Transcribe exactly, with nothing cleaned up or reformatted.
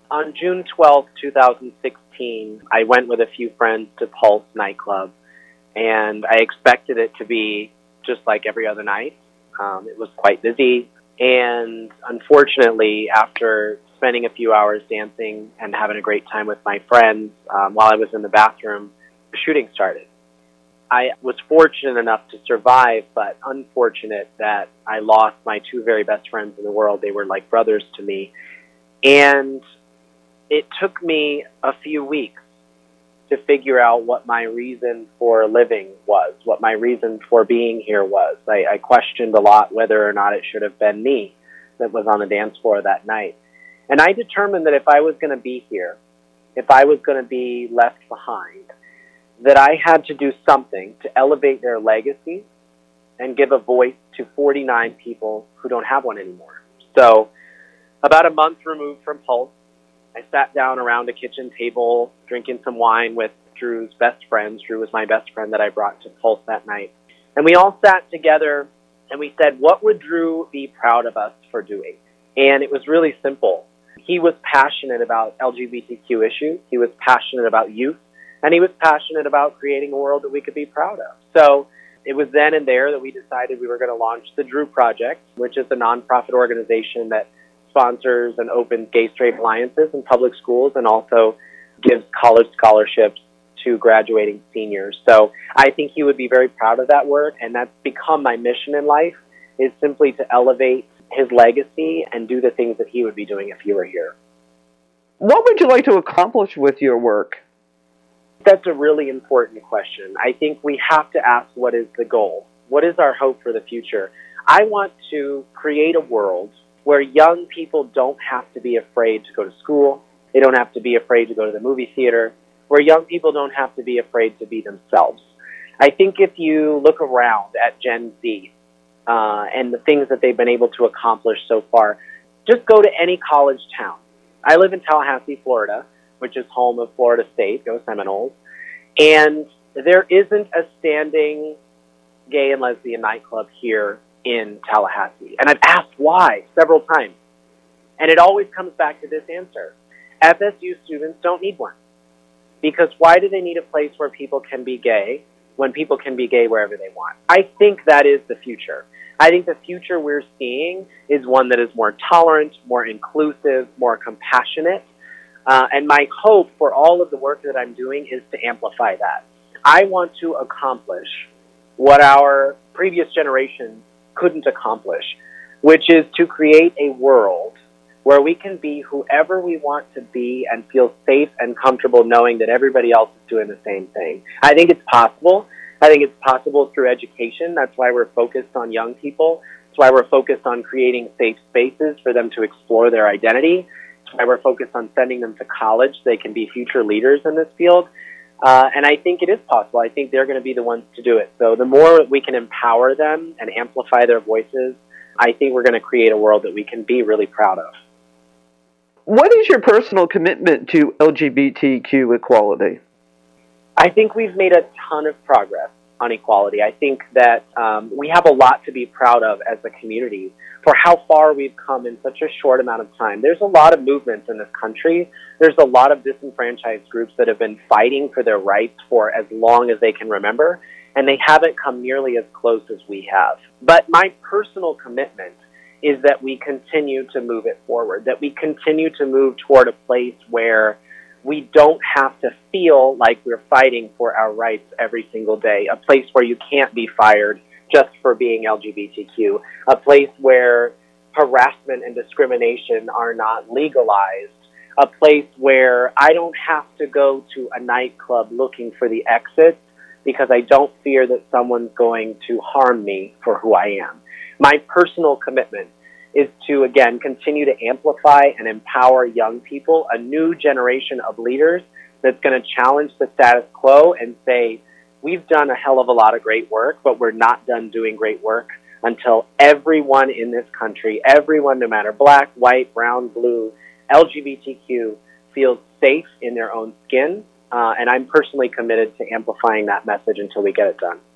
On June twelfth, twenty sixteen, I went with a few friends to Pulse nightclub, and I expected it to be just like every other night. Um, it was quite busy, and unfortunately, after spending a few hours dancing and having a great time with my friends, um, while I was in the bathroom, the shooting started. I was fortunate enough to survive, but unfortunate that I lost my two very best friends in the world. They were like brothers to me. And it took me a few weeks to figure out what my reason for living was, what my reason for being here was. I, I questioned a lot whether or not it should have been me that was on the dance floor that night. And I determined that if I was going to be here, if I was going to be left behind, that I had to do something to elevate their legacy and give a voice to forty-nine people who don't have one anymore. So about a month removed from Pulse, I sat down around a kitchen table drinking some wine with Drew's best friends. Drew was my best friend that I brought to Pulse that night. And we all sat together and we said, what would Drew be proud of us for doing? And it was really simple. He was passionate about L G B T Q issues. He was passionate about youth. And he was passionate about creating a world that we could be proud of. So it was then and there that we decided we were going to launch the Drew Project, which is a nonprofit organization that sponsors and opens gay-straight alliances in public schools and also gives college scholarships to graduating seniors. So I think he would be very proud of that work, and that's become my mission in life, is simply to elevate his legacy and do the things that he would be doing if he were here. What would you like to accomplish with your work? That's a really important question. I think we have to ask, what is the goal? What is our hope for the future? I want to create a world where young people don't have to be afraid to go to school. They don't have to be afraid to go to the movie theater, where young people don't have to be afraid to be themselves. I think if you look around at Gen Z uh, and the things that they've been able to accomplish so far, just go to any college town. I live in Tallahassee, Florida, which is home of Florida State, go Seminoles, and there isn't a standing gay and lesbian nightclub here in Tallahassee. And I've asked why several times, and it always comes back to this answer. F S U students don't need one. Because why do they need a place where people can be gay when people can be gay wherever they want? I think that is the future. I think the future we're seeing is one that is more tolerant, more inclusive, more compassionate. Uh, and my hope for all of the work that I'm doing is to amplify that. I want to accomplish what our previous generations couldn't accomplish, which is to create a world where we can be whoever we want to be and feel safe and comfortable knowing that everybody else is doing the same thing. I think it's possible. I think it's possible through education. That's why we're focused on young people. That's why we're focused on creating safe spaces for them to explore their identity. That's why we're focused on sending them to college so they can be future leaders in this field. Uh, and I think it is possible. I think they're going to be the ones to do it. So the more we can empower them and amplify their voices, I think we're going to create a world that we can be really proud of. What is your personal commitment to L G B T Q equality? I think we've made a ton of progress on equality. I think that um, we have a lot to be proud of as a community for how far we've come in such a short amount of time. There's a lot of movements in this country. There's a lot of disenfranchised groups that have been fighting for their rights for as long as they can remember, and they haven't come nearly as close as we have. But my personal commitment is that we continue to move it forward, that we continue to move toward a place where we don't have to feel like we're fighting for our rights every single day, a place where you can't be fired just for being L G B T Q, a place where harassment and discrimination are not legalized, a place where I don't have to go to a nightclub looking for the exits because I don't fear that someone's going to harm me for who I am. My personal commitment is to, again, continue to amplify and empower young people, a new generation of leaders that's going to challenge the status quo and say, we've done a hell of a lot of great work, but we're not done doing great work until everyone in this country, everyone, no matter black, white, brown, blue, L G B T Q, feels safe in their own skin. Uh, and I'm personally committed to amplifying that message until we get it done.